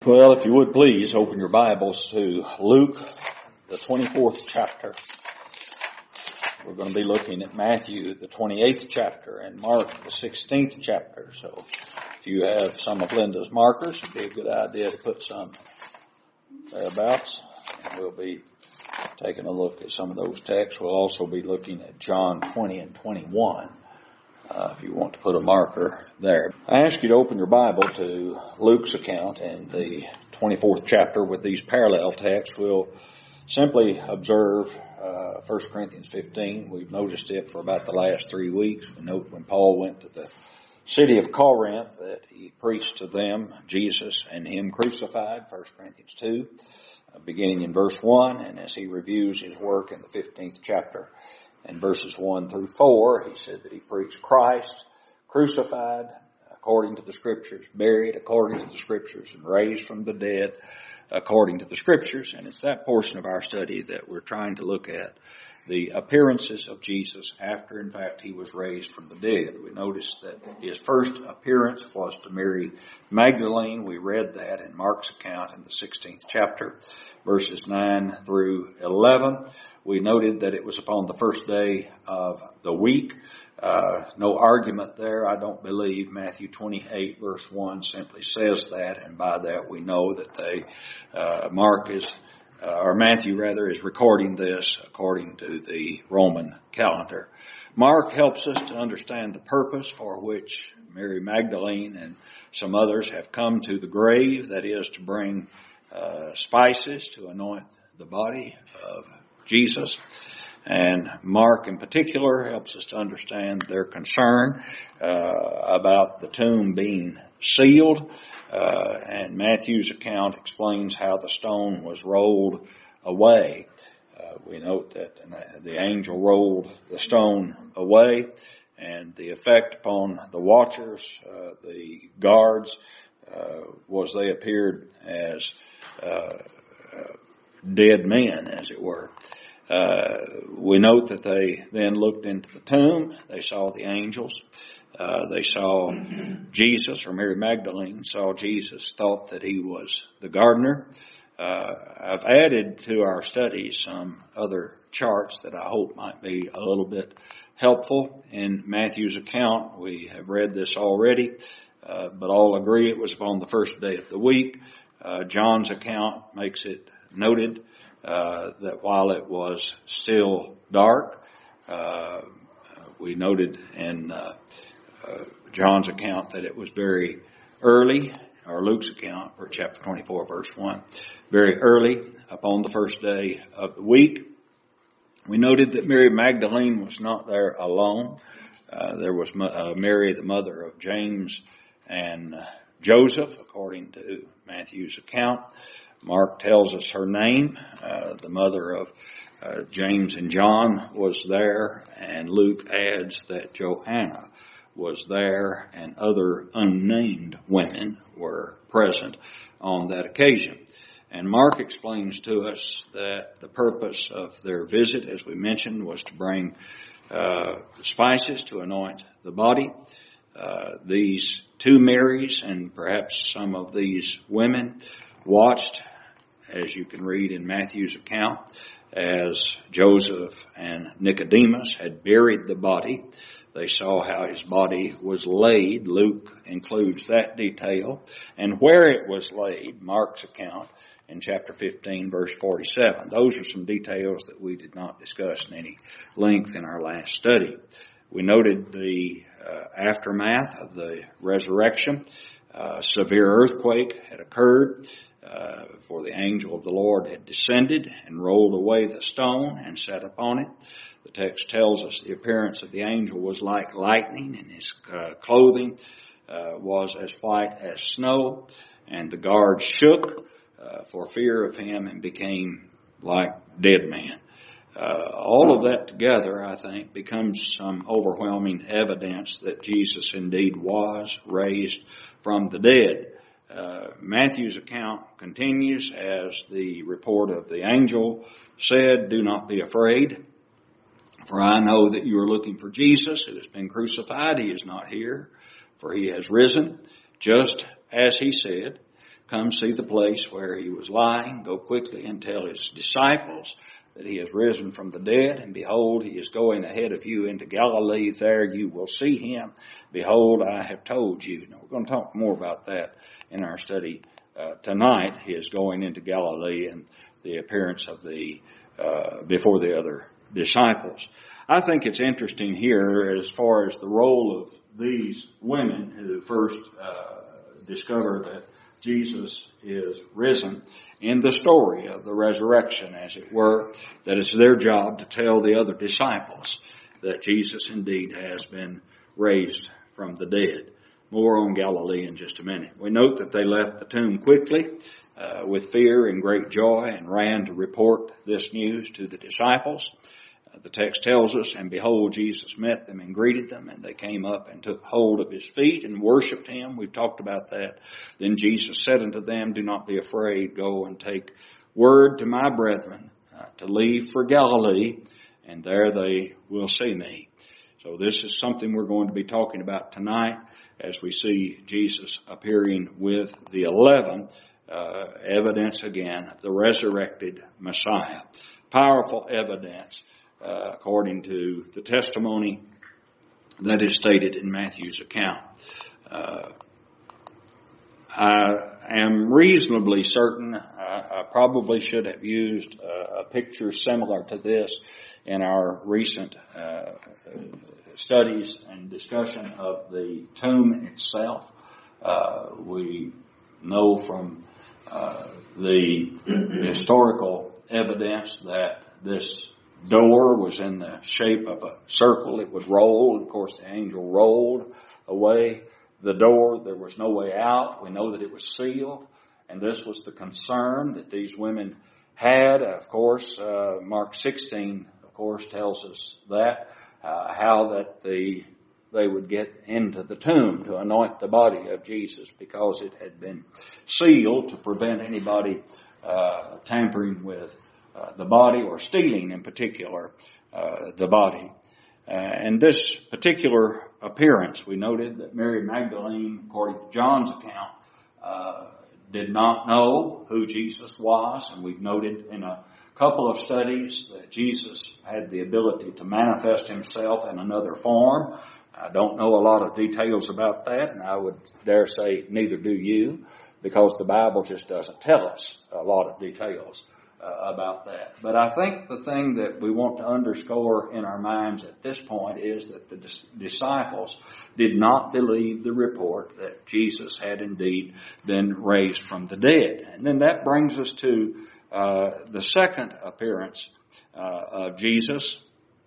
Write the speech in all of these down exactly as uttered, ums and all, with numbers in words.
Well, if you would please open your Bibles to Luke, the twenty-fourth chapter. We're going to be looking at Matthew, the twenty-eighth chapter, and Mark, the sixteenth chapter. So if you have some of Linda's markers, it'd be a good idea to put some thereabouts. And we'll be taking a look at some of those texts. We'll also be looking at John twenty and twenty-one. Uh, if you want to put a marker there. I ask you to open your Bible to Luke's account in the twenty-fourth chapter with these parallel texts. We'll simply observe uh, First Corinthians fifteen. We've noticed it for about the last three weeks. We note when Paul went to the city of Corinth that he preached to them Jesus and Him crucified, First Corinthians two, uh, beginning in verse one. And as he reviews his work in the fifteenth chapter, in verses one through four, he said that he preached Christ crucified according to the Scriptures, buried according to the Scriptures, and raised from the dead according to the Scriptures. And it's that portion of our study that we're trying to look at, the appearances of Jesus after, in fact, He was raised from the dead. We noticed that His first appearance was to Mary Magdalene. We read that in Mark's account in the sixteenth chapter, verses nine through eleven. We noted that it was upon the first day of the week. Uh, no argument there, I don't believe. Matthew twenty-eight verse one simply says that, and by that we know that they, uh, Mark is, uh, or Matthew rather, is recording this according to the Roman calendar. Mark helps us to understand the purpose for which Mary Magdalene and some others have come to the grave, that is to bring uh, spices to anoint the body of Jesus. And Mark in particular helps us to understand their concern uh, about the tomb being sealed. Uh, and Matthew's account explains how the stone was rolled away. Uh, we note that the angel rolled the stone away, and the effect upon the watchers, uh, the guards, uh, was they appeared as uh, uh, dead men, as it were. Uh, we note that they then looked into the tomb. They saw the angels. Uh, they saw Jesus, or Mary Magdalene saw Jesus, thought that He was the gardener. Uh, I've added to our study some other charts that I hope might be a little bit helpful. In Matthew's account, we have read this already, uh, but all agree it was upon the first day of the week. Uh, John's account makes it noted uh, that while it was still dark, uh, we noted in uh, uh, John's account that it was very early, or Luke's account for chapter twenty-four, verse one, very early upon the first day of the week. We noted that Mary Magdalene was not there alone. Uh, there was uh, Mary, the mother of James and uh, Joseph, according to Matthew's account. Mark tells us her name. Uh, the mother of uh, James and John was there, and Luke adds that Joanna was there and other unnamed women were present on that occasion. And Mark explains to us that the purpose of their visit, as we mentioned, was to bring uh, spices to anoint the body. Uh, these two Marys and perhaps some of these women watched, as you can read in Matthew's account, as Joseph and Nicodemus had buried the body. They saw how his body was laid. Luke includes that detail. And where it was laid, Mark's account in chapter fifteen, verse forty-seven. Those are some details that we did not discuss in any length in our last study. We noted the uh, aftermath of the resurrection. Uh, severe earthquake had occurred, uh, for the angel of the Lord had descended and rolled away the stone and sat upon it. The text tells us the appearance of the angel was like lightning, and his uh, clothing uh, was as white as snow, and the guards shook uh, for fear of him and became like dead men. Uh, all of that together, I think, becomes some overwhelming evidence that Jesus indeed was raised from the dead. Uh, Matthew's account continues as the report of the angel said, "Do not be afraid, for I know that you are looking for Jesus who has been crucified. He is not here, for He has risen, just as He said. come see the place where he was lying. Go quickly and tell his disciples that he is risen from the dead. And behold, he is going ahead of you into Galilee. There you will see him. Behold, I have told you. Now, we're going to talk more about that in our study uh, tonight. He is going into Galilee and the appearance of the, uh, before the other disciples. I think it's interesting here as far as the role of these women who first uh, discover that Jesus is risen in the story of the resurrection, as it were, that it's their job to tell the other disciples that Jesus indeed has been raised from the dead. More on Galilee in just a minute. We note that they left the tomb quickly uh, with fear and great joy and ran to report this news to the disciples. The text tells us, and behold, Jesus met them and greeted them, and they came up and took hold of his feet and worshipped him. We've talked about that. Then Jesus said unto them, do not be afraid. Go and take word to my brethren uh, to leave for Galilee, and there they will see me. So this is something we're going to be talking about tonight as we see Jesus appearing with the eleven, uh, evidence again, the resurrected Messiah. Powerful evidence. Uh, according to the testimony that is stated in Matthew's account. Uh, I am reasonably certain I, I probably should have used a, a picture similar to this in our recent uh, studies and discussion of the tomb itself. Uh, we know from uh, the historical evidence that this door was in the shape of a circle. It would roll. Of course, the angel rolled away the door. There was no way out. We know that it was sealed. And this was the concern that these women had. Of course, uh, Mark sixteen, of course, tells us that, uh, how that the, they would get into the tomb to anoint the body of Jesus because it had been sealed to prevent anybody uh, tampering with Uh, the body or stealing in particular uh, the body. Uh, and this particular appearance, we noted that Mary Magdalene, according to John's account, uh, did not know who Jesus was. And we've noted in a couple of studies that Jesus had the ability to manifest himself in another form. I don't know a lot of details about that, and I would dare say neither do you, because the Bible just doesn't tell us a lot of details Uh, about that. But I think the thing that we want to underscore in our minds at this point is that the dis- disciples did not believe the report that Jesus had indeed been raised from the dead. And then that brings us to uh, the second appearance uh, of Jesus,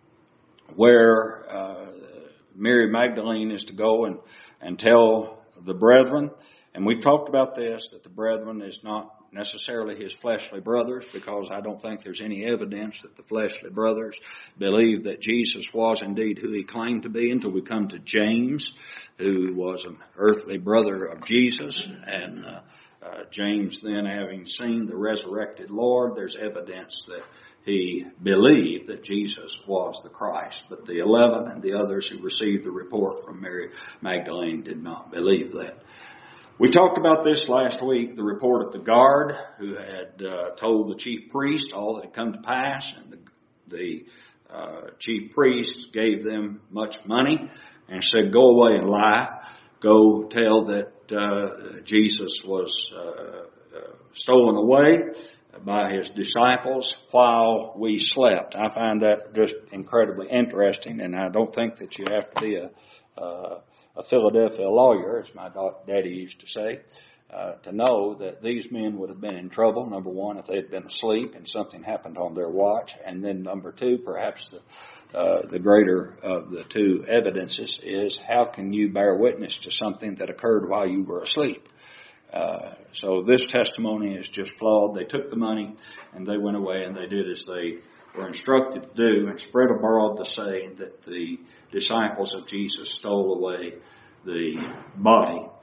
where uh, Mary Magdalene is to go and, and tell the brethren. And we've talked about this, that the brethren is not necessarily his fleshly brothers, because I don't think there's any evidence that the fleshly brothers believed that Jesus was indeed who he claimed to be until we come to James, who was an earthly brother of Jesus. And uh, uh, James then, having seen the resurrected Lord, there's evidence that he believed that Jesus was the Christ. But the eleven and the others who received the report from Mary Magdalene did not believe that. We talked about this last week, the report of the guard who had uh, told the chief priest all that had come to pass, and the, the uh, chief priests gave them much money and said, go away and lie. Go tell that uh, Jesus was uh, uh, stolen away by his disciples while we slept. I find that just incredibly interesting, and I don't think that you have to be a uh, a Philadelphia lawyer, as my daddy used to say, uh, to know that these men would have been in trouble, number one, if they had been asleep and something happened on their watch. And then number two, perhaps the, uh, the greater of the two evidences is, how can you bear witness to something that occurred while you were asleep? Uh, so this testimony is just flawed. They took the money and they went away and they did as they were instructed to do, and spread abroad the saying that the disciples of Jesus stole away the body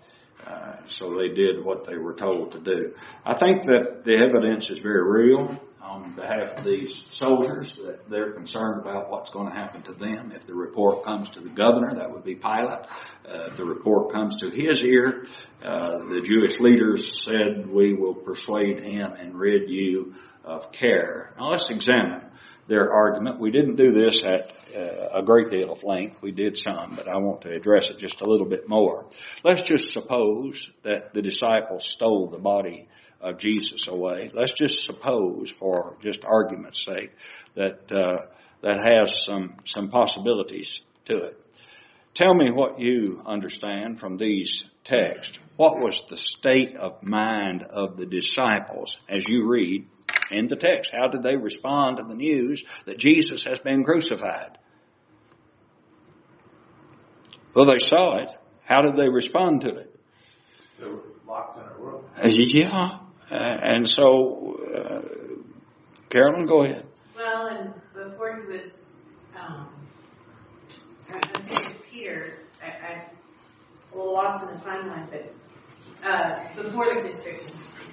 Uh, so they did what they were told to do. I think that the evidence is very real on behalf of these soldiers, that they're concerned about what's going to happen to them. If the report comes to the governor, that would be Pilate. Uh, if the report comes to his ear, uh, the Jewish leaders said, we will persuade him and rid you of care. Now let's examine their argument. We didn't do this at uh, a great deal of length. We did some, but I want to address it just a little bit more. Let's just suppose that the disciples stole the body of Jesus away. Let's just suppose, for just argument's sake, that uh, that has some some possibilities to it. Tell me what you understand from these texts. What was the state of mind of the disciples as you read in the text? How did they respond to the news that Jesus has been crucified? Well, they saw it. How did they respond to it? They were locked in a room. Uh, yeah. Uh, and so, uh, Carolyn, go ahead. Well, and before he was, um, I think it was Peter, I, I'm a little lost in the timeline, but uh, before the crucifixion,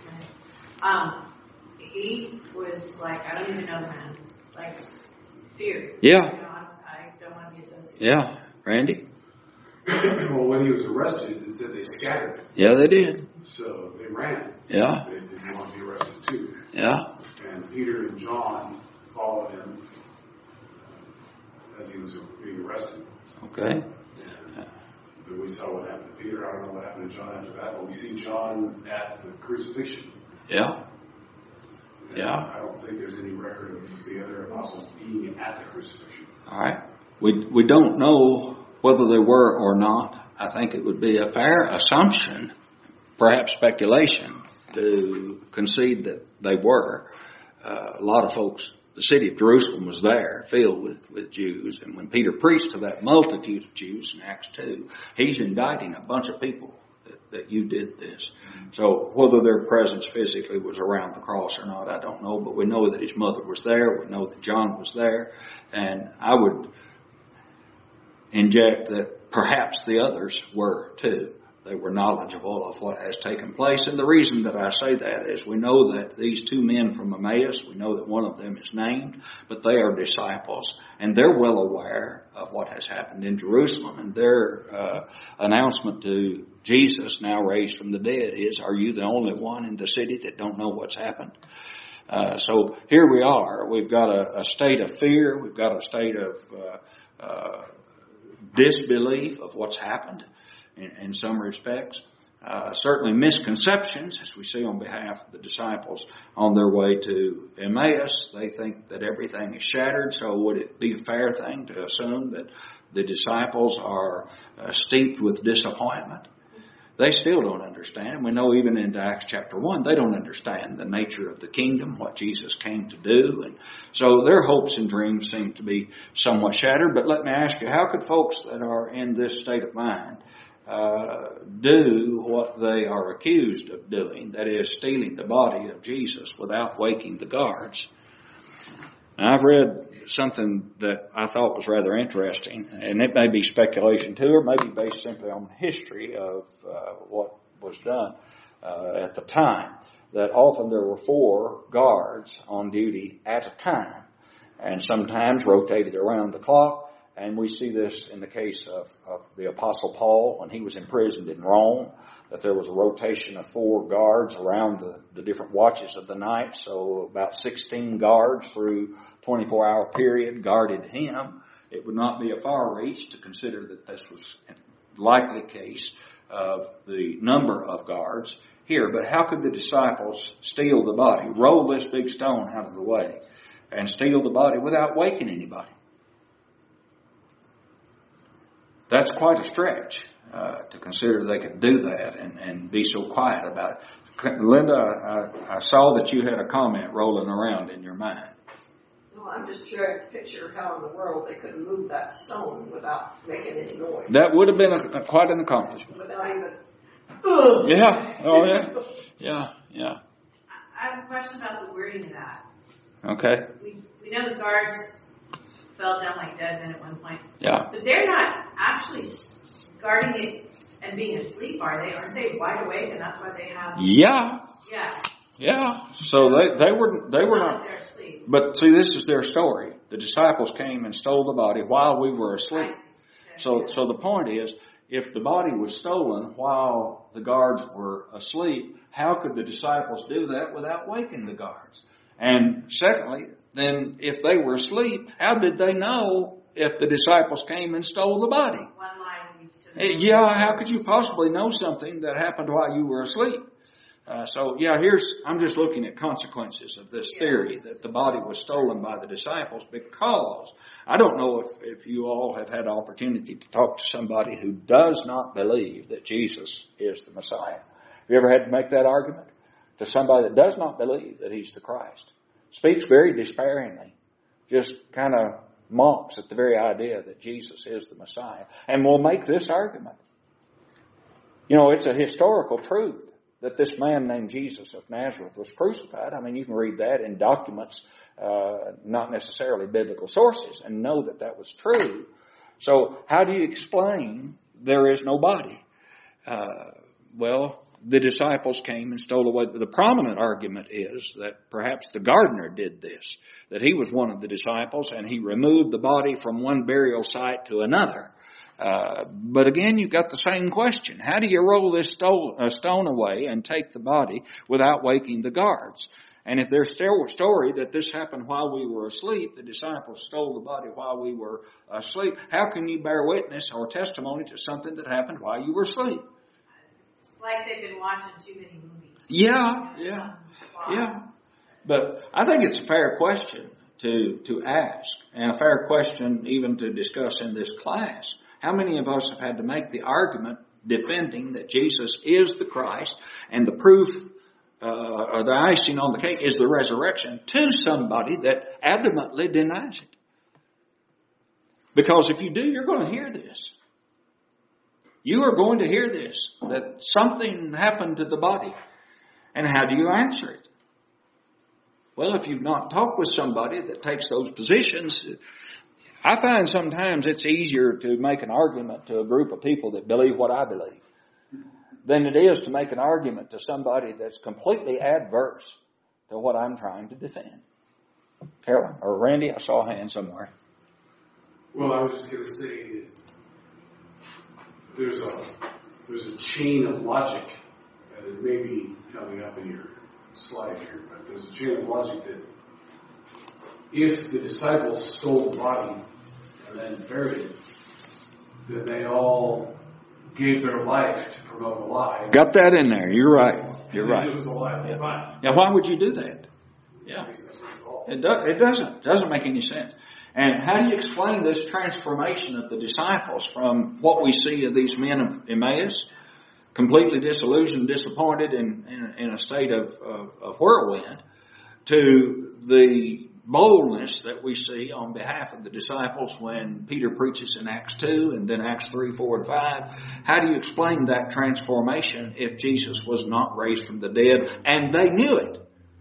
um, he was like, I don't even know, man. Like, fear. Yeah. You know, I, I don't want to be associated. Yeah. Randy? Well, when he was arrested, it said they scattered. Yeah, they did. So they ran. Yeah. They didn't want to be arrested too. Yeah. And Peter and John followed him uh, as he was being arrested. Okay. And, but we saw what happened to Peter. I don't know what happened to John after that, but we see John at the crucifixion. Yeah. And Yeah. I don't think there's any record of the other apostles being at the crucifixion. All right. We we don't know whether they were or not. I think it would be a fair assumption, perhaps speculation, to concede that they were. Uh, a lot of folks, the city of Jerusalem was there, filled with, with Jews. And when Peter preached to that multitude of Jews in Acts two, he's indicting a bunch of people that, that you did this. So whether their presence physically was around the cross or not, I don't know. But we know that his mother was there. We know that John was there. And I would inject that perhaps the others were too. They were knowledgeable of what has taken place. And the reason that I say that is we know that these two men from Emmaus, we know that one of them is named, but they are disciples. And they're well aware of what has happened in Jerusalem. And their uh, announcement to Jesus, now raised from the dead, is, are you the only one in the city that don't know what's happened? Uh, so here we are. We've got a, a state of fear. We've got a state of uh, uh, disbelief of what's happened in, in some respects. Uh, certainly misconceptions, as we see on behalf of the disciples on their way to Emmaus. They think that everything is shattered, so would it be a fair thing to assume that the disciples are uh, steeped with disappointment? They still don't understand. We know even in Acts chapter one, they don't understand the nature of the kingdom, what Jesus came to do. And so their hopes and dreams seem to be somewhat shattered. But let me ask you, how could folks that are in this state of mind uh, do what they are accused of doing, that is, stealing the body of Jesus without waking the guards? Now, I've read something that I thought was rather interesting, and it may be speculation too, or maybe based simply on history of uh, what was done uh, at the time, that often there were four guards on duty at a time, and sometimes rotated around the clock. And we see this in the case of, of the Apostle Paul when he was imprisoned in Rome, that there was a rotation of four guards around the, the different watches of the night. So about sixteen guards through twenty-four hour period guarded him. It would not be a far reach to consider that this was likely case of the number of guards here. But how could the disciples steal the body, roll this big stone out of the way, and steal the body without waking anybody? That's quite a stretch uh, to consider they could do that and, and be so quiet about it. Linda, I, I saw that you had a comment rolling around in your mind. Well, I'm just trying to picture how in the world they could move that stone without making any noise. That would have been a, a, quite an accomplishment. Without even, ugh. Yeah, oh yeah, yeah, yeah. I have a question about the wording of that. Okay. We we know the guards fell down like dead men at one point. Yeah. But they're not actually guarding it and being asleep, are they? Aren't they wide awake, and that's why they have? Yeah. Yeah. Yeah. So they, they were, they were not, They're asleep. but see, this is their story. The disciples came and stole the body while we were asleep. So, so the point is, if the body was stolen while the guards were asleep, how could the disciples do that without waking the guards? And secondly, then if they were asleep, how did they know if the disciples came and stole the body? One line leads to the Yeah, how could you possibly know something that happened while you were asleep? Uh, so, yeah, here's, I'm just looking at consequences of this theory that the body was stolen by the disciples, because I don't know if, if you all have had opportunity to talk to somebody who does not believe that Jesus is the Messiah. Have you ever had to make that argument to somebody that does not believe that he's the Christ? Speaks very despairingly, just kind of mocks at the very idea that Jesus is the Messiah, and will make this argument. You know, it's a historical truth that this man named Jesus of Nazareth was crucified. I mean, you can read that in documents, uh, not necessarily biblical sources, and know that that was true. So how do you explain there is no body? Uh, well, the disciples came and stole away. The prominent argument is that perhaps the gardener did this, that he was one of the disciples and he removed the body from one burial site to another. Uh, but again, you've got the same question. How do you roll this stone, uh, stone away and take the body without waking the guards? And if there's still a story that this happened while we were asleep, the disciples stole the body while we were asleep, how can you bear witness or testimony to something that happened while you were asleep? It's like they've been watching too many movies. Yeah, yeah, yeah. But I think it's a fair question to, to ask, and a fair question even to discuss in this class. How many of us have had to make the argument defending that Jesus is the Christ, and the proof uh, or the icing on the cake is the resurrection, to somebody that adamantly denies it? Because if you do, you're going to hear this. You are going to hear this, that something happened to the body. And how do you answer it? Well, if you've not talked with somebody that takes those positions, I find sometimes it's easier to make an argument to a group of people that believe what I believe than it is to make an argument to somebody that's completely adverse to what I'm trying to defend. Carolyn or Randy, I saw a hand somewhere. Well, I was just going to say that there's a there's a chain of logic, and it may be coming up in your slide here, but there's a chain of logic that if the disciples stole the body and then buried it, then they all gave their life to promote a lie. Got that in there. You're right. You're right. It was a lie. Yeah. Fine. Now, why would you do that? Yeah. It, do, it doesn't. It doesn't make any sense. And how do you explain this transformation of the disciples from what we see of these men of Emmaus, completely disillusioned, disappointed, in, in, in a state of, of, of whirlwind, to the boldness that we see on behalf of the disciples when Peter preaches in Acts two and then Acts three, four, and five? How do you explain that transformation if Jesus was not raised from the dead and they knew it?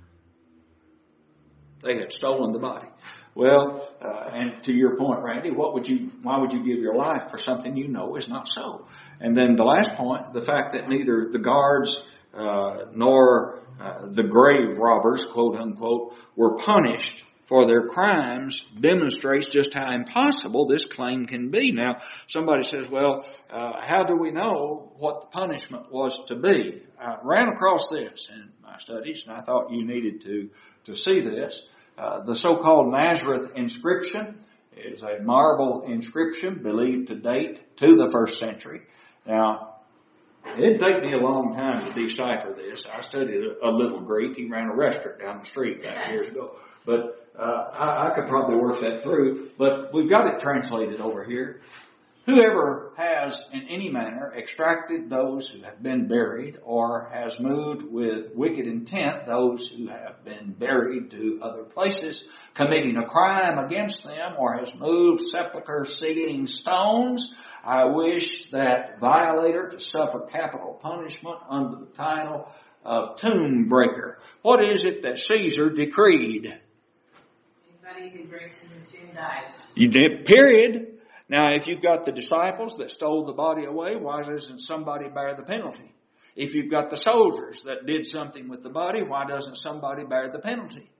They had stolen the body. Well, uh, and to your point, Randy, what would you, why would you give your life for something you know is not so? And then the last point, the fact that neither the guards uh, nor uh, the grave robbers, quote unquote, were punished for their crimes demonstrates just how impossible this claim can be. Now, somebody says, well, uh, how do we know what the punishment was to be? I ran across this in my studies, and I thought you needed to, to see this. Uh, the so-called Nazareth inscription is a marble inscription believed to date to the first century. Now, it didn't take me a long time to decipher this. I studied a, a little Greek. He ran a restaurant down the street back years ago. But uh, I, I could probably work that through. But we've got it translated over here. Whoever has in any manner extracted those who have been buried, or has moved with wicked intent those who have been buried to other places, committing a crime against them, or has moved sepulchre sealing stones, I wish that violator to suffer capital punishment under the title of tomb breaker. What is it that Caesar decreed? Anybody who breaks in the tomb dies. You did, period. Now, if you've got the disciples that stole the body away, why doesn't somebody bear the penalty? If you've got the soldiers that did something with the body, why doesn't somebody bear the penalty?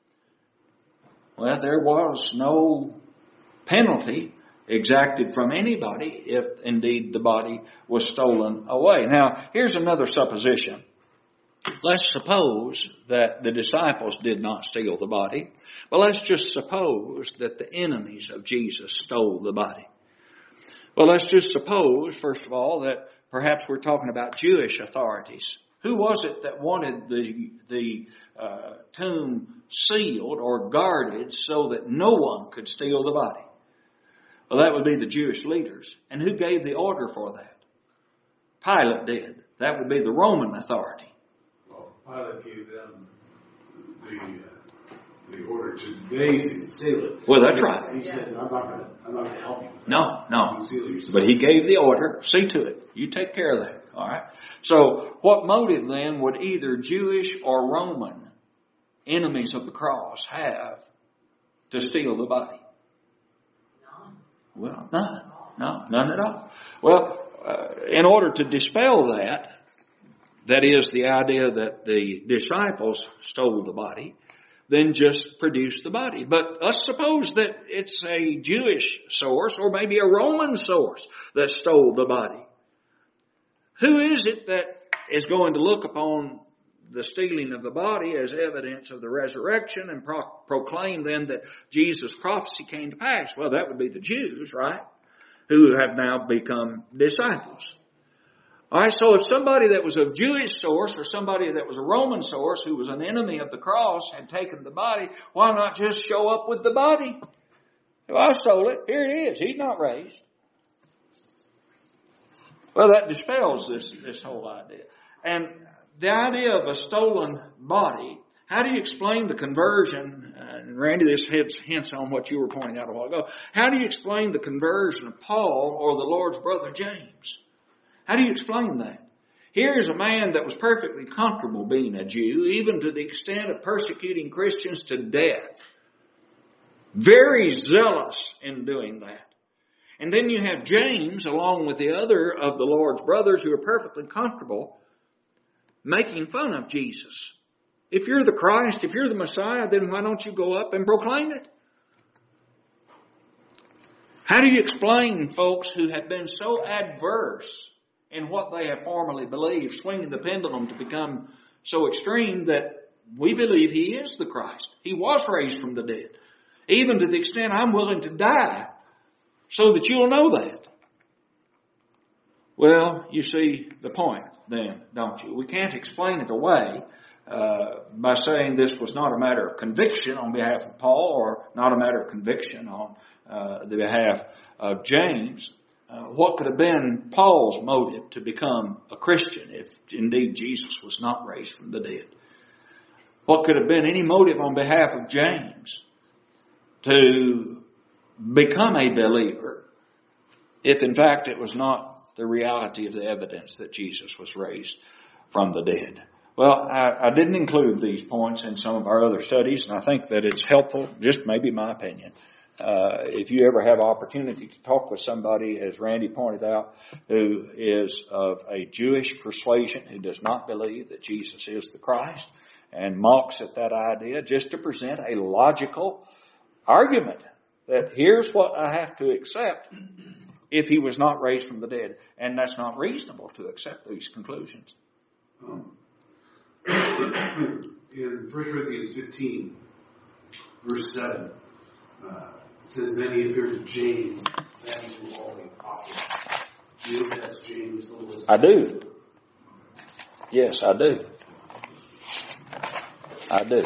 Well, there was no penalty exacted from anybody if indeed the body was stolen away. Now, here's another supposition. Let's suppose that the disciples did not steal the body, but let's just suppose that the enemies of Jesus stole the body. Well, let's just suppose, first of all, that perhaps we're talking about Jewish authorities. Who was it that wanted the the uh, tomb sealed or guarded so that no one could steal the body? Well, that would be the Jewish leaders. And who gave the order for that? Pilate did. That would be the Roman authority. Well, Pilate gave them the uh, the order to they seal it. Well, that's right. He said, "I'm not going to. I'm not going to help you." No, no. You seal it yourself. But he gave the order. See to it. You take care of that. All right. So, what motive then would either Jewish or Roman enemies of the cross have to steal the body? None. Well, none. No, none at all. Well, uh, in order to dispel that, that is the idea that the disciples stole the body, then just produce the body. But let's suppose that it's a Jewish source or maybe a Roman source that stole the body. Who is it that is going to look upon the stealing of the body as evidence of the resurrection and pro- proclaim then that Jesus' prophecy came to pass? Well, that would be the Jews, right? Who have now become disciples. All right, so if somebody that was of Jewish source or somebody that was a Roman source who was an enemy of the cross had taken the body, why not just show up with the body? Well, I stole it. Here it is. He's not raised. Well, that dispels this, this whole idea. And the idea of a stolen body, how do you explain the conversion? And Randy, this hits, hints on what you were pointing out a while ago. How do you explain the conversion of Paul or the Lord's brother James? How do you explain that? Here is a man that was perfectly comfortable being a Jew, even to the extent of persecuting Christians to death. Very zealous in doing that. And then you have James, along with the other of the Lord's brothers who are perfectly comfortable, making fun of Jesus. If you're the Christ, if you're the Messiah, then why don't you go up and proclaim it? How do you explain folks who have been so adverse in what they have formerly believed, swinging the pendulum to become so extreme that we believe He is the Christ? He was raised from the dead. Even to the extent I'm willing to die so that you'll know that. Well, you see the point then, don't you? We can't explain it away uh, by saying this was not a matter of conviction on behalf of Paul or not a matter of conviction on uh, the behalf of James. Uh, what could have been Paul's motive to become a Christian if indeed Jesus was not raised from the dead? What could have been any motive on behalf of James to become a believer if in fact it was not the reality of the evidence that Jesus was raised from the dead? Well, I, I didn't include these points in some of our other studies, and I think that it's helpful, just maybe my opinion. Uh, if you ever have opportunity to talk with somebody, as Randy pointed out, who is of a Jewish persuasion, who does not believe that Jesus is the Christ, and mocks at that idea, just to present a logical argument that here's what I have to accept if He was not raised from the dead. And that's not reasonable to accept these conclusions. Um, in First Corinthians fifteen, verse seven, uh, it says, "Then He appeared to James, that is who all the apostles." Do you know that's James? The Lord's I do. Yes, I do. I do.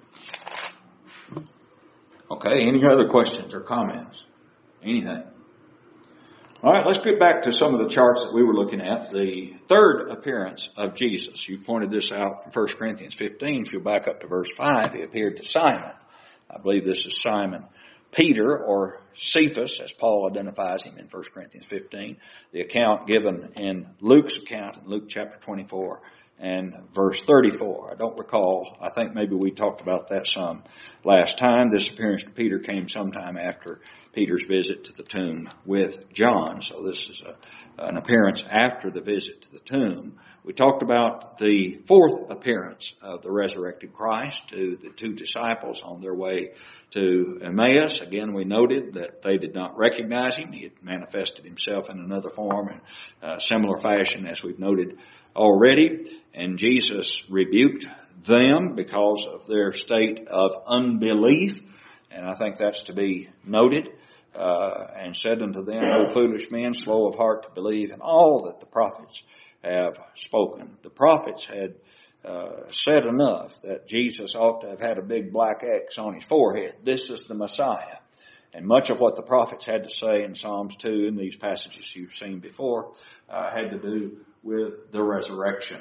Okay, any other questions or comments? Anything? All right, let's get back to some of the charts that we were looking at. The third appearance of Jesus. You pointed this out from First Corinthians fifteen. If you back up to verse five, He appeared to Simon. I believe this is Simon Peter, or Cephas, as Paul identifies him in First Corinthians fifteen. The account given in Luke's account, in Luke chapter twenty-four, and verse thirty-four. I don't recall. I think maybe we talked about that some last time. This appearance to Peter came sometime after Peter's visit to the tomb with John. So this is a, an appearance after the visit to the tomb. We talked about the fourth appearance of the resurrected Christ to the two disciples on their way to Emmaus. Again, we noted that they did not recognize him. He had manifested himself in another form in a similar fashion as we've noted already. And Jesus rebuked them because of their state of unbelief. And I think that's to be noted. Uh, and said unto them, O foolish men, slow of heart to believe in all that the prophets have spoken. The prophets had uh, said enough that Jesus ought to have had a big black X on his forehead. This is the Messiah. And much of what the prophets had to say in Psalms two and these passages you've seen before uh, had to do with the resurrection.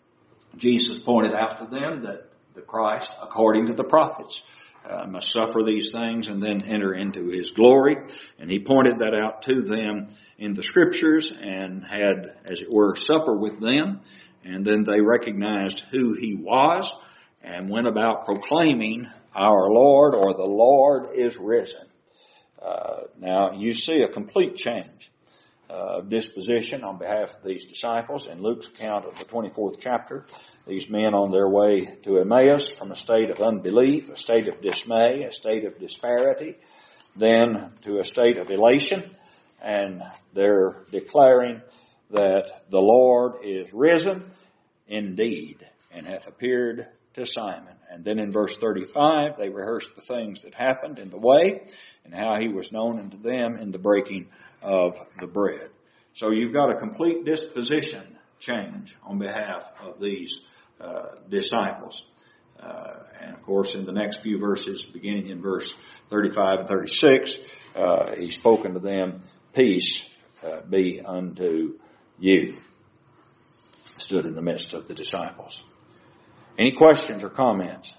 Jesus pointed out to them that the Christ, according to the prophets, uh, must suffer these things and then enter into his glory. And he pointed that out to them in the scriptures and had, as it were, supper with them. And then they recognized who he was and went about proclaiming our Lord, or the Lord is risen. Uh, now you see a complete change of uh, disposition on behalf of these disciples in Luke's account of the twenty-fourth chapter. These men on their way to Emmaus from a state of unbelief, a state of dismay, a state of disparity, then to a state of elation. And they're declaring that the Lord is risen indeed and hath appeared to Simon. And then in verse thirty-five, they rehearsed the things that happened in the way and how he was known unto them in the breaking of the bread. So you've got a complete disposition change on behalf of these uh, disciples. Uh, and of course, in the next few verses, beginning in verse thirty-five and thirty-six, uh, he's spoken to them, peace uh, be unto you. Stood in the midst of the disciples. Any questions or comments?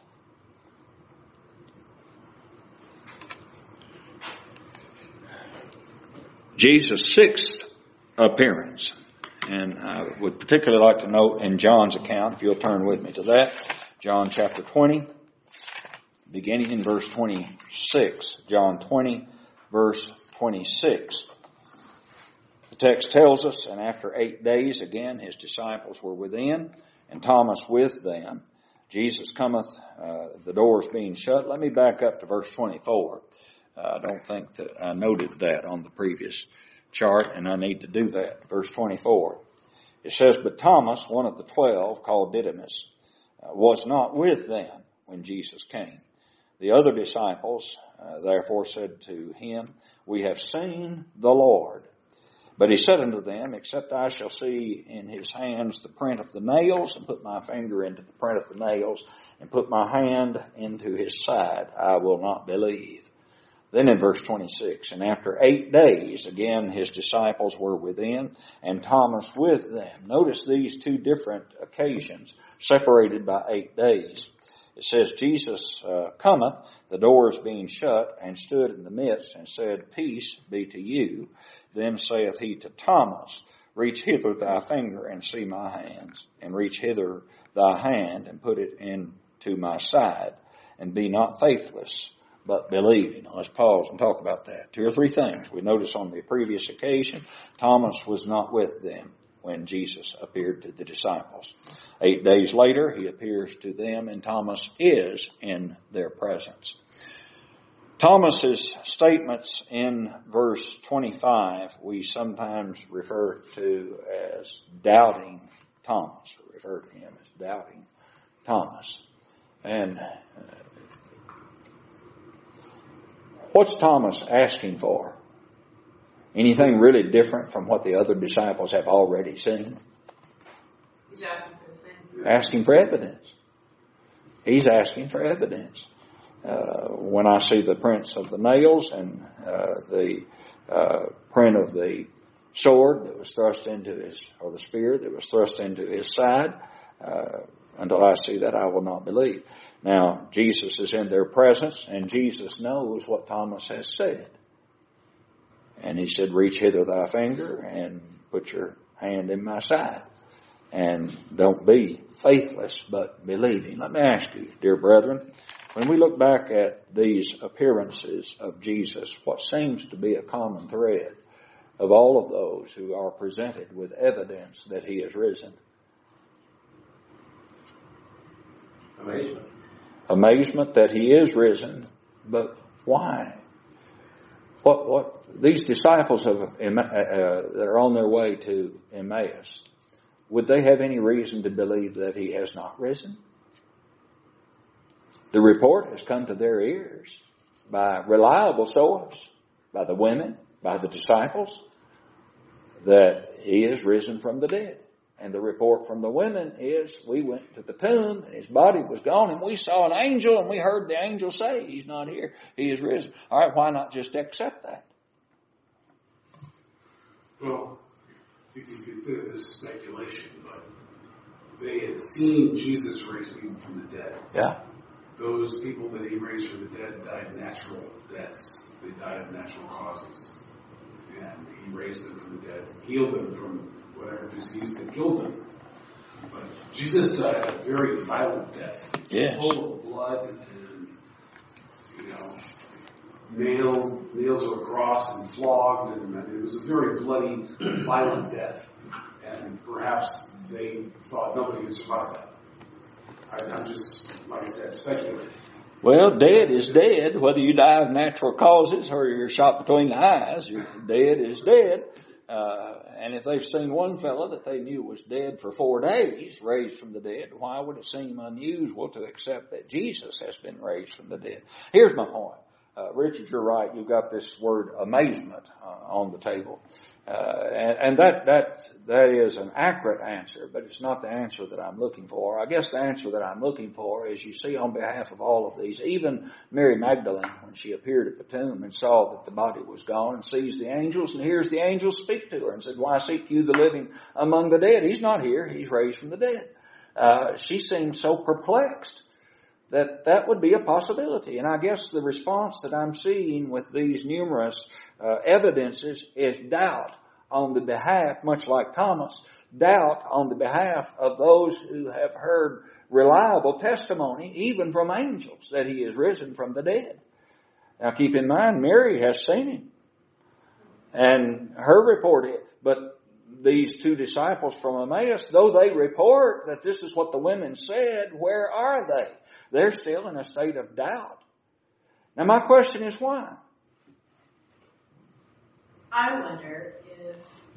Jesus' sixth appearance. And I would particularly like to note in John's account, if you'll turn with me to that, John chapter twenty, beginning in verse twenty-six. John twenty, verse twenty-six. The text tells us, and after eight days, again, his disciples were within, and Thomas with them. Jesus cometh, uh, the doors being shut. Let me back up to verse twenty-four. Uh, I don't think that I noted that on the previous chart, and I need to do that. Verse twenty-four. It says, But Thomas, one of the twelve, called Didymus, uh, was not with them when Jesus came. The other disciples, uh, therefore, said to him, We have seen the Lord. But he said unto them, Except I shall see in his hands the print of the nails, and put my finger into the print of the nails, and put my hand into his side, I will not believe. Then in verse twenty-six, and after eight days, again his disciples were within, and Thomas with them. Notice these two different occasions, separated by eight days. It says, Jesus uh, cometh, the doors being shut, and stood in the midst, and said, Peace be to you. Then saith he to Thomas, Reach hither thy finger, and see my hands, and reach hither thy hand, and put it into my side, and be not faithless, but believing. Now, let's pause and talk about that. Two or three things. We notice on the previous occasion, Thomas was not with them when Jesus appeared to the disciples. Eight days later, he appears to them, and Thomas is in their presence. Thomas's statements in verse twenty-five, we sometimes refer to as doubting Thomas, or refer to him as doubting Thomas. And uh, what's Thomas asking for? Anything really different from what the other disciples have already seen? He's asking for the same. Asking for evidence. He's asking for evidence. Uh, when I see the prints of the nails and uh, the uh, print of the sword that was thrust into his, or the spear that was thrust into his side, uh, until I see that, I will not believe. Now, Jesus is in their presence, and Jesus knows what Thomas has said. And he said, Reach hither thy finger and put your hand in my side. And don't be faithless, but believing. Let me ask you, dear brethren, when we look back at these appearances of Jesus, what seems to be a common thread of all of those who are presented with evidence that he is risen? Amazement. Amazement that he is risen, but why? What, what, these disciples of, uh, that are on their way to Emmaus, would they have any reason to believe that he has not risen? The report has come to their ears by reliable source, by the women, by the disciples, that he is risen from the dead. And the report from the women is, we went to the tomb and his body was gone and we saw an angel and we heard the angel say, he's not here, he is risen. All right, why not just accept that? Well, you can consider this speculation, but they had seen Jesus raise people from the dead. Yeah. Those people that he raised from the dead died natural deaths. They died of natural causes. And he raised them from the dead, healed them from whatever disease that killed them. But Jesus died a very violent death. Yes. Full of blood and, you know, nails, nails to a cross and flogged. And, and it was a very bloody, violent death. And perhaps they thought nobody could survive that. I, I'm just, like I said, speculating. Well, dead is dead, whether you die of natural causes or you're shot between the eyes. You're dead is dead. Uh, and if they've seen one fellow that they knew was dead for four days, raised from the dead, why would it seem unusual to accept that Jesus has been raised from the dead? Here's my point. Uh, Richard, you're right. You've got this word amazement uh, on the table. Uh, and, and that, that, that is an accurate answer, but it's not the answer that I'm looking for. I guess the answer that I'm looking for is, you see, on behalf of all of these, even Mary Magdalene, when she appeared at the tomb and saw that the body was gone and sees the angels and hears the angels speak to her and said, why seek you the living among the dead? He's not here. He's raised from the dead. Uh, she seemed so perplexed that that would be a possibility. And I guess the response that I'm seeing with these numerous uh, evidences is doubt on the behalf, much like Thomas, doubt on the behalf of those who have heard reliable testimony, even from angels, that he is risen from the dead. Now keep in mind, Mary has seen him. And her report is, but these two disciples from Emmaus, though they report that this is what the women said, where are they? They're still in a state of doubt. Now my question is why? I wonder if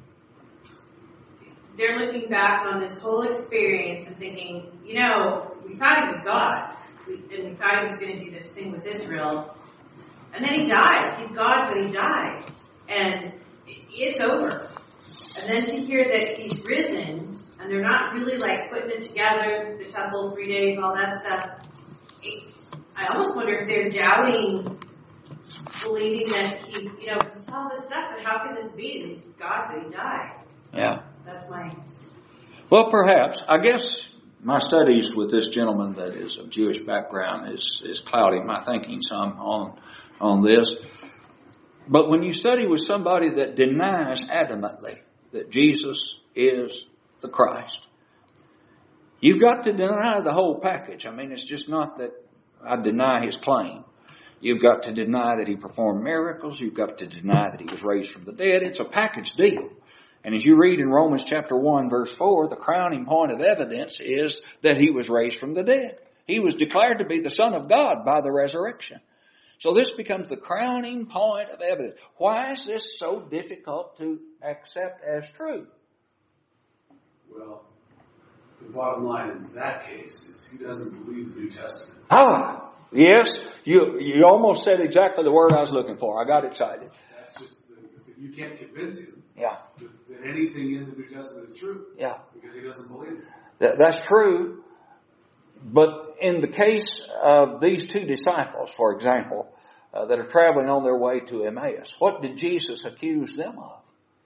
they're looking back on this whole experience and thinking, you know, we thought he was God, we, and we thought he was going to do this thing with Israel, and then he died. He's God, but he died. And it's over. And then to hear that he's risen, and they're not really like putting it together, the temple, three days, all that stuff, it, I almost wonder if they're doubting, believing that he, you know, he saw this stuff, but how can this be? He's God, but he died. Yeah. That's my... Well, perhaps. I guess my studies with this gentleman that is of Jewish background is, is clouding my thinking some on, on this. But when you study with somebody that denies adamantly that Jesus is the Christ, you've got to deny the whole package. I mean, it's just not that I deny his claim. You've got to deny that he performed miracles. You've got to deny that he was raised from the dead. It's a package deal. And as you read in Romans chapter one, verse four, the crowning point of evidence is that he was raised from the dead. He was declared to be the Son of God by the resurrection. So this becomes the crowning point of evidence. Why is this so difficult to accept as true? Well, the bottom line in that case is he doesn't believe the New Testament. Ah, yes. You you almost said exactly the word I was looking for. I got excited. That's just, you can't convince him Yeah. that anything in the New Testament is true. Yeah. Because he doesn't believe it. That, that's true. But in the case of these two disciples, for example, uh, that are traveling on their way to Emmaus, what did Jesus accuse them of?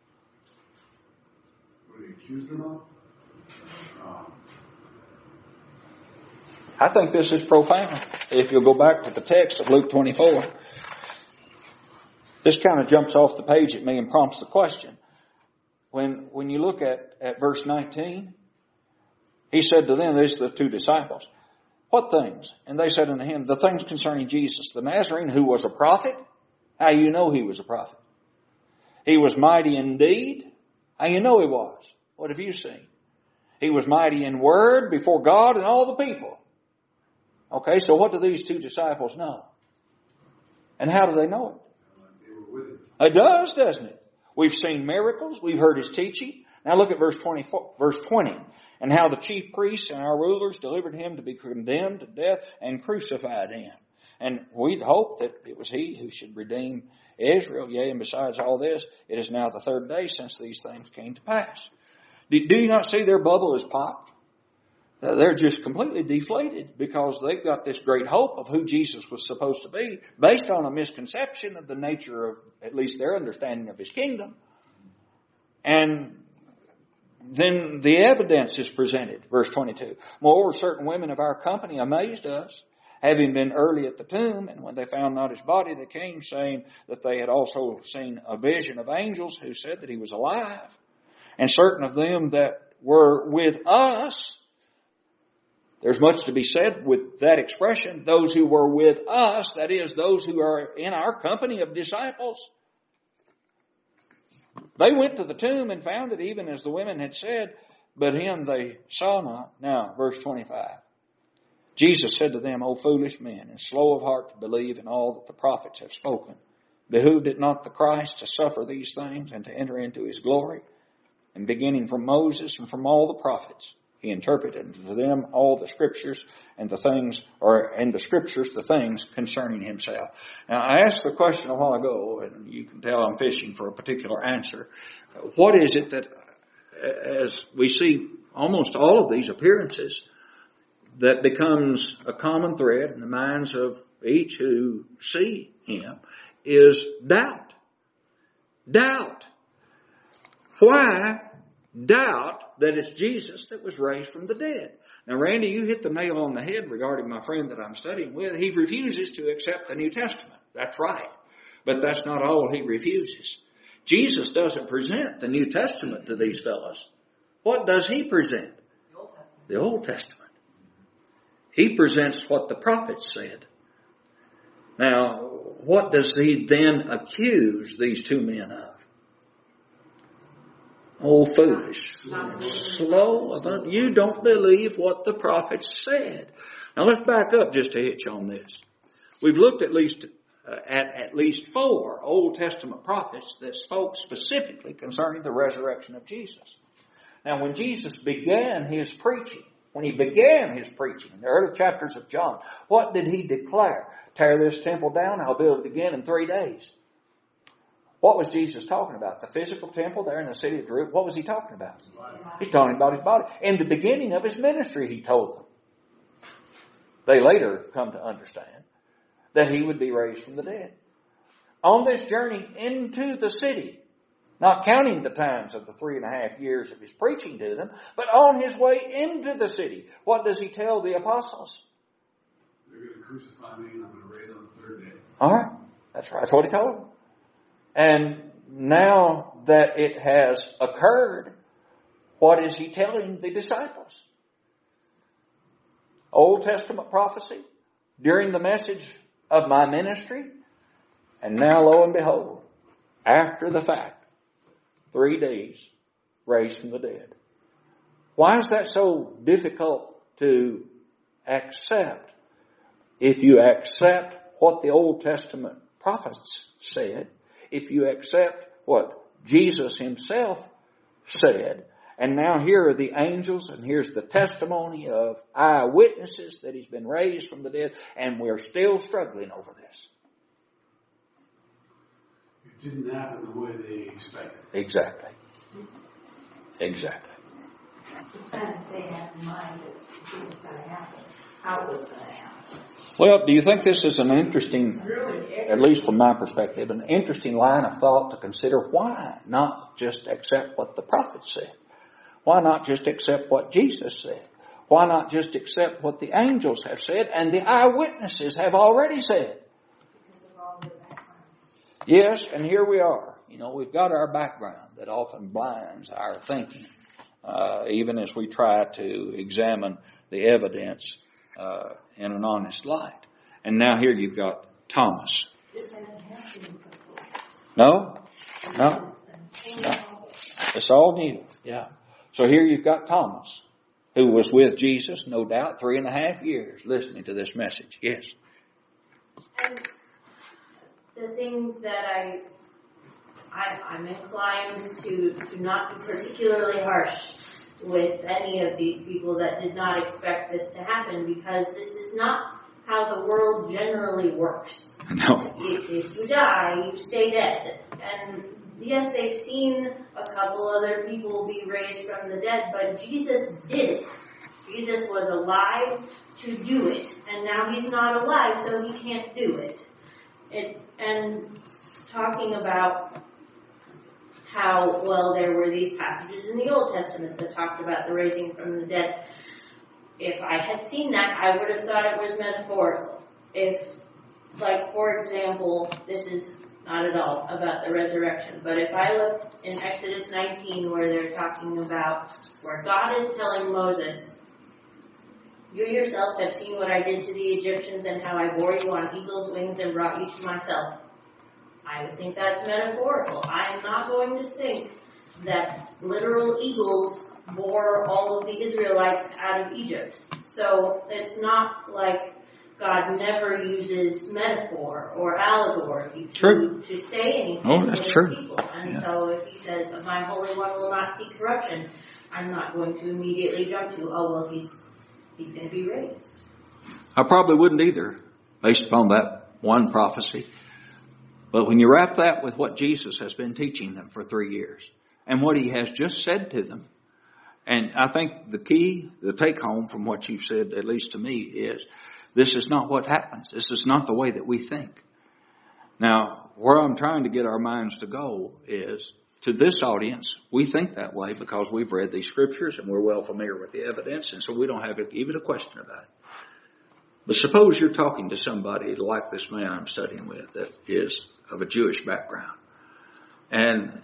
What did he accuse them of? Um, I think this is profound. If you'll go back to the text of Luke twenty-four, this kind of jumps off the page at me and prompts the question. When, when you look at, at verse nineteen, He said to them, these are the two disciples, what things? And they said unto him, the things concerning Jesus, the Nazarene, who was a prophet. How you know he was a prophet? He was mighty indeed. How you know he was? What have you seen? He was mighty in word before God and all the people. Okay, so what do these two disciples know? And how do they know it? It does, doesn't it? We've seen miracles. We've heard his teaching. Now look at verse twenty-four, verse twenty. And how the chief priests and our rulers delivered him to be condemned to death and crucified him. And we'd hope that it was he who should redeem Israel. Yea, and besides all this, it is now the third day since these things came to pass. Do, do you not see their bubble is popped? They're just completely deflated because they've got this great hope of who Jesus was supposed to be based on a misconception of the nature of at least their understanding of his kingdom. And then the evidence is presented, verse twenty-two. Moreover, certain women of our company amazed us, having been early at the tomb, and when they found not his body, they came, saying that they had also seen a vision of angels who said that he was alive. And certain of them that were with us, there's much to be said with that expression, those who were with us, that is, those who are in our company of disciples. They went to the tomb and found it even as the women had said, but him they saw not. Now, verse twenty-five. Jesus said to them, O foolish men, and slow of heart to believe in all that the prophets have spoken. Behooved it not the Christ to suffer these things and to enter into his glory? And beginning from Moses and from all the prophets, he interpreted to them all the scriptures and the things, or in the scriptures, the things concerning himself. Now, I asked the question a while ago, and you can tell I'm fishing for a particular answer. What is it that, as we see almost all of these appearances, that becomes a common thread in the minds of each who see him is doubt. Doubt. Why doubt that it's Jesus that was raised from the dead? Now, Randy, you hit the nail on the head regarding my friend that I'm studying with. He refuses to accept the New Testament. That's right. But that's not all he refuses. Jesus doesn't present the New Testament to these fellows. What does he present? The Old Testament. The Old Testament. He presents what the prophets said. Now, what does he then accuse these two men of? Oh, foolish. Slow of un- You don't believe what the prophets said. Now, let's back up just a hitch on this. We've looked at least uh, at at least four Old Testament prophets that spoke specifically concerning the resurrection of Jesus. Now, when Jesus began his preaching, When he began his preaching in the early chapters of John, what did he declare? Tear this temple down, I'll build it again in three days. What was Jesus talking about? The physical temple there in the city of Jerusalem? What was he talking about? He's talking about his body. In the beginning of his ministry, he told them. They later come to understand that he would be raised from the dead. On this journey into the city, not counting the times of the three and a half years of his preaching to them, but on his way into the city, what does he tell the apostles? They're going to crucify me and I'm going to raise on the third day. All right. That's right. That's what he told them. And now that it has occurred, what is he telling the disciples? Old Testament prophecy during the message of my ministry. And now, lo and behold, after the fact, three days raised from the dead. Why is that so difficult to accept? If you accept what the Old Testament prophets said, if you accept what Jesus himself said, and now here are the angels, and here's the testimony of eyewitnesses that he's been raised from the dead, and we're still struggling over this. It didn't happen the way they expected. Exactly. Exactly. And they had in mind that it was going to happen, how it was going to happen. Well, do you think this is an interesting, at least from my perspective, an interesting line of thought to consider? Why not just accept what the prophets said? Why not just accept what Jesus said? Why not just accept what the angels have said and the eyewitnesses have already said? Because of all their backgrounds. Yes, and here we are. You know, we've got our background that often blinds our thinking uh, even as we try to examine the evidence uh, in an honest light. And now here you've got Thomas. No? No? No. It's all new. Yeah. So here you've got Thomas, who was with Jesus, no doubt, three and a half years listening to this message. Yes. And the thing that I, I I'm inclined to, to not be particularly harsh with any of these people that did not expect this to happen, because this is not how the world generally works. No. If, if you die, you stay dead. And yes, they've seen a couple other people be raised from the dead, but Jesus did it. Jesus was alive to do it, and now he's not alive, so he can't do it. It and talking about how, well, there were these passages in the Old Testament that talked about the raising from the dead. If I had seen that, I would have thought it was metaphorical. If, like, for example, this is not at all about the resurrection, but if I look in Exodus nineteen where they're talking about, where God is telling Moses, you yourselves have seen what I did to the Egyptians and how I bore you on eagle's wings and brought you to myself. I would think that's metaphorical. I am not going to think that literal eagles bore all of the Israelites out of Egypt. So it's not like God never uses metaphor or allegory to, to say anything Oh, to that's his true. people. And Yeah. so if he says, my Holy One will not see corruption, I'm not going to immediately jump to, oh, well, he's he's going to be raised. I probably wouldn't either, based upon that one prophecy. But when you wrap that with what Jesus has been teaching them for three years and what he has just said to them, and I think the key, the take home from what you've said, at least to me, is this is not what happens. This is not the way that we think. Now, where I'm trying to get our minds to go is, to this audience, we think that way because we've read these scriptures and we're well familiar with the evidence, and so we don't have even a question about it. But suppose you're talking to somebody like this man I'm studying with that is of a Jewish background. And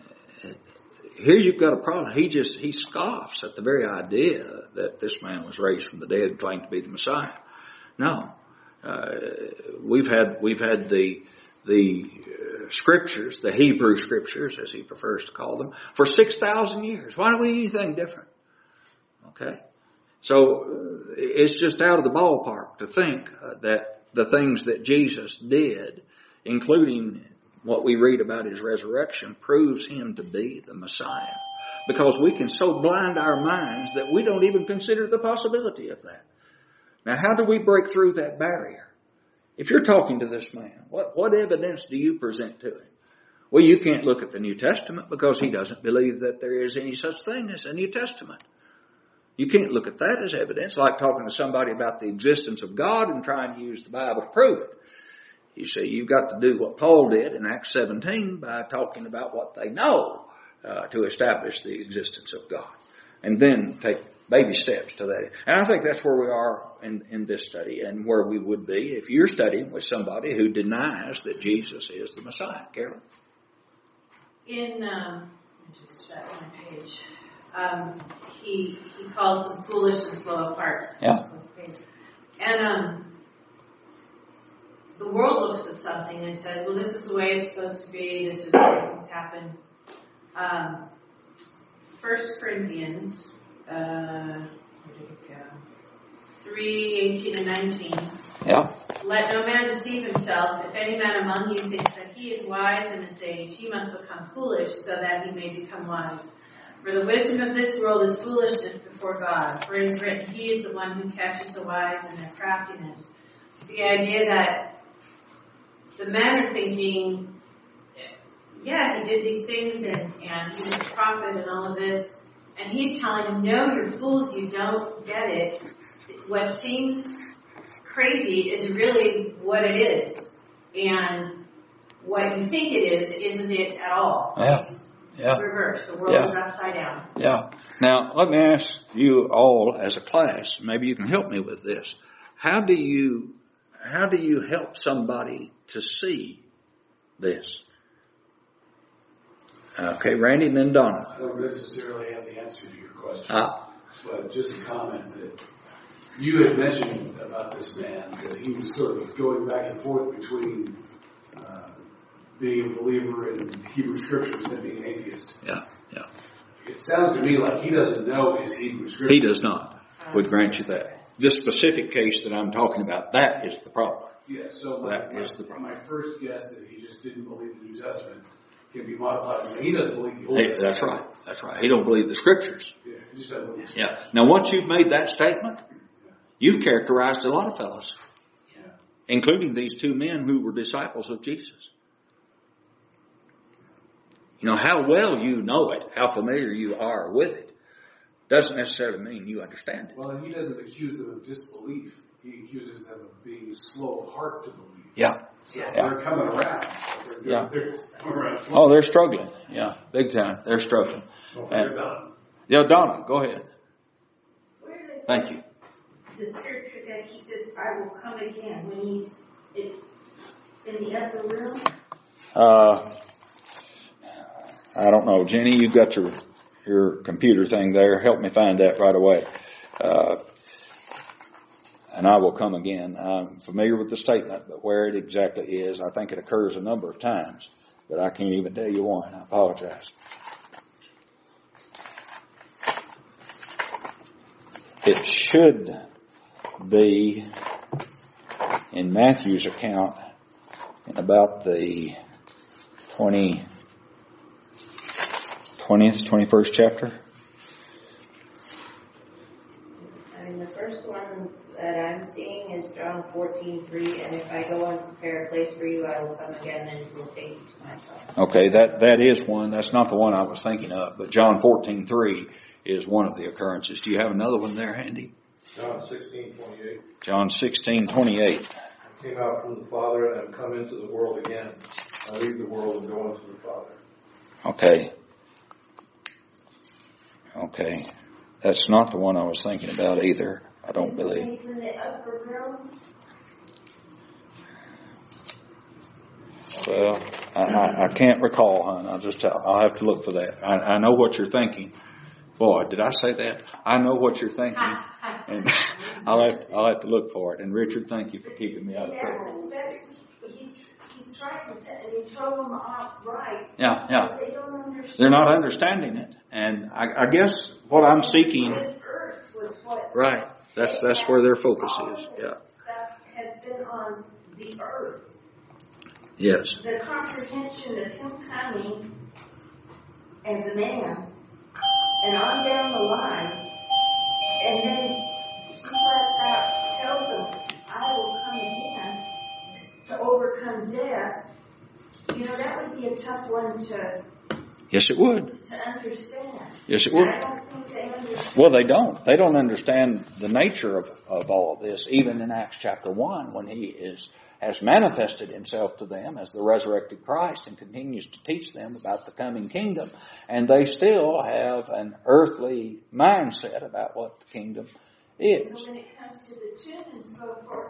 here you've got a problem. He just, he scoffs at the very idea that this man was raised from the dead and claimed to be the Messiah. No. Uh, we've had, we've had the, the uh, scriptures, the Hebrew scriptures, as he prefers to call them, for six thousand years. Why do we need anything different? Okay. So uh, it's just out of the ballpark to think uh, that the things that Jesus did, including what we read about his resurrection, proves him to be the Messiah. Because we can so blind our minds that we don't even consider the possibility of that. Now, how do we break through that barrier? If you're talking to this man, what, what evidence do you present to him? Well, you can't look at the New Testament because he doesn't believe that there is any such thing as a New Testament. You can't look at that as evidence, like talking to somebody about the existence of God and trying to use the Bible to prove it. You see, you've got to do what Paul did in Acts seventeen by talking about what they know uh, to establish the existence of God. And then take baby steps to that. And I think that's where we are in, in this study and where we would be if you're studying with somebody who denies that Jesus is the Messiah. Carolyn? In, um, just that one page, um, he, he calls them foolish and slow of heart. Yeah. And, um, the world looks at something and says, well, this is the way it's supposed to be, this is how things happen. Um, First Corinthians, uh, where did it go? three, eighteen and nineteen. Yeah. Let no man deceive himself. If any man among you thinks that he is wise in this age, he must become foolish so that he may become wise. For the wisdom of this world is foolishness before God. For it is written, he is the one who catches the wise in their craftiness. The idea that the men are thinking, yeah, he did these things and, and he was a prophet and all of this. And he's telling them, no, you're fools, you don't get it. What seems crazy is really what it is. And what you think it is, isn't it at all. Yeah. It's Yeah. reversed. The world Yeah. is upside down. Yeah. Now, let me ask you all as a class, maybe you can help me with this. How do you, how do you help somebody to see this? Okay, Randy and then Donna. I don't necessarily have the answer to your question, Ah. but just a comment that you had mentioned about this man, that he was sort of going back and forth between uh, being a believer in Hebrew Scriptures and being an atheist. Yeah, yeah. It sounds to me like he doesn't know his Hebrew Scriptures. He does not. Would grant you that. This specific case that I'm talking about, that is the problem. Yeah, so my, That is the problem. my first guess that he just didn't believe the New Testament can be modified and say he doesn't believe the Old Hey, Testament. that's right. That's right. He don't believe the Scriptures. Yeah, he just doesn't believe the Yeah. Now, once you've made that statement, you've characterized a lot of fellows, Yeah. including these two men who were disciples of Jesus. You know, how well you know it, how familiar you are with it, doesn't necessarily mean you understand it. Well, and he doesn't accuse them of disbelief. He accuses them of being slow of heart to believe. Yeah. So Yeah. they're coming around. They're, Yeah. they're coming around slow. Oh, they're struggling. Yeah, big time. They're struggling. Don't And- forget about it. Yeah, Donna, go ahead. Where does Thank you. the scripture that he says, I will come again, when he's in, in the upper room? Uh, I don't know. Jenny, you've got your, your computer thing there. Help me find that right away. Uh, and I will come again. I'm familiar with the statement, but where it exactly is, I think it occurs a number of times, but I can't even tell you one. I apologize. It should be in Matthew's account in about the twenty, twentieth, twenty-first chapter. I mean, the first one that I'm seeing is John fourteen three, and if I go and prepare a place for you, I will come again and will take you to myself. Okay, that, that is one. That's not the one I was thinking of, but John fourteen three is one of the occurrences. Do you have another one there handy? John sixteen twenty-eight. John sixteen twenty-eight. I came out from the Father and have come into the world again. I leave the world and go into the Father. Okay. Okay. That's not the one I was thinking about either, I don't believe. He's in the upper room? Well, I, I, I can't recall, hon. I'll just tell, I'll have to look for that. I, I know what you're thinking. Boy, did I say that? I know what you're thinking. And I'll have, I'll have to look for it. And Richard, thank you for keeping me out of trouble. He's, he's trying to, t- and he told them outright. Yeah, yeah. But they don't understand. They're not understanding it. And I, I guess what I'm seeking, This earth was what. right, that's, that's where their focus All is. of Yeah. this stuff has been on the earth. Yes. The comprehension of him coming as a man and on down the line, and then he flat out tells them, I will come again to overcome death. You know, that would be a tough one to Yes, it would. to understand. Yes, it And would. I don't think they understand. Well, they don't. They don't understand the nature of, of all of this, even in Acts chapter one, when he is has manifested himself to them as the resurrected Christ and continues to teach them about the coming kingdom. And they still have an earthly mindset about what the kingdom is. So when it comes to the tomb and so forth,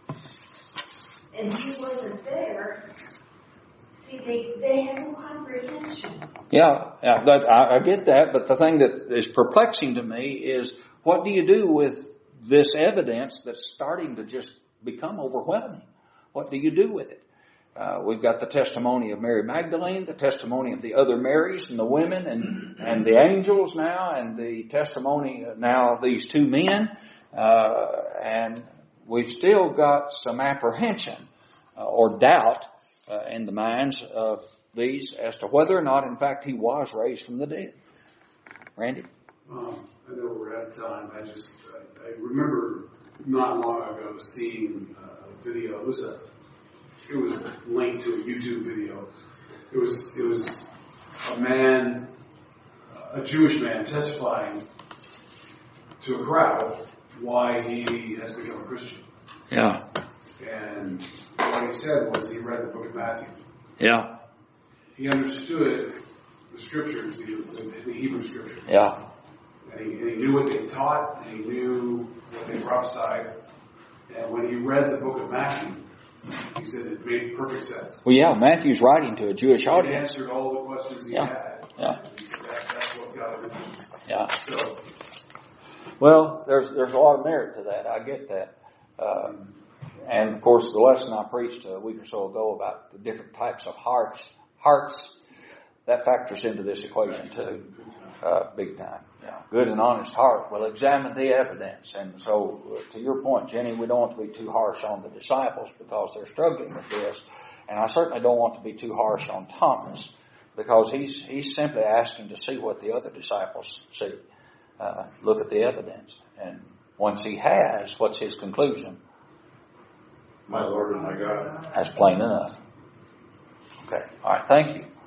and he wasn't there, see, they, they have no comprehension. Yeah, yeah that, I, I get that, but the thing that is perplexing to me is, what do you do with this evidence that's starting to just become overwhelming? What do you do with it? Uh, we've got the testimony of Mary Magdalene, the testimony of the other Marys and the women and, and the angels now, and the testimony now of these two men. Uh, and we've still got some apprehension uh, or doubt uh, in the minds of these as to whether or not, in fact, he was raised from the dead. Randy? Um, I know we're out of time. I just, I, I remember not long ago seeing uh, a video. It was a, it was linked to a YouTube video. It was, it was a man, a Jewish man testifying to a crowd why he has become a Christian. Yeah. And what he said was he read the book of Matthew. Yeah. He understood the scriptures, the, the, the Hebrew scriptures. Yeah. And he, and he knew what they taught, and he knew what they prophesied. And when he read the book of Matthew, he said it made perfect sense. Well, yeah, Matthew's writing to a Jewish It audience. answered all the questions he Yeah. had. Yeah. That, that's what God is. Yeah. So, Well, there's there's a lot of merit to that. I get that. Um, and of course, the lesson I preached a week or so ago about the different types of hearts, hearts, that factors into this equation too, uh, big time. You know, good and honest heart will examine the evidence. And so, uh, to your point, Jenny, we don't want to be too harsh on the disciples because they're struggling with this. And I certainly don't want to be too harsh on Thomas because he's he's simply asking to see what the other disciples see. Uh, look at the evidence. And once he has, what's his conclusion? My Lord and my God. That's plain enough. Okay. All right. Thank you.